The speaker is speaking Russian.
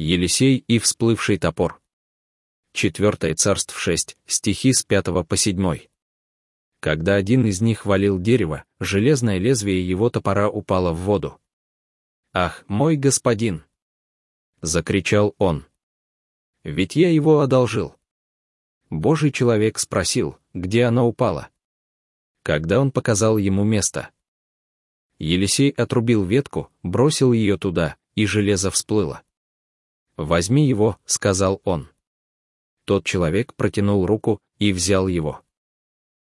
Елисей и всплывший топор. 4 Царств 6, стихи с 5 по 7. Когда один из них валил дерево, железное лезвие его топора упало в воду. «Ах, мой господин!» — закричал он. «Ведь я его одолжил». Божий человек спросил, где она упала. Когда он показал ему место, Елисей отрубил ветку, бросил ее туда, и железо всплыло. «Возьми его», — сказал он. Тот человек протянул руку и взял его.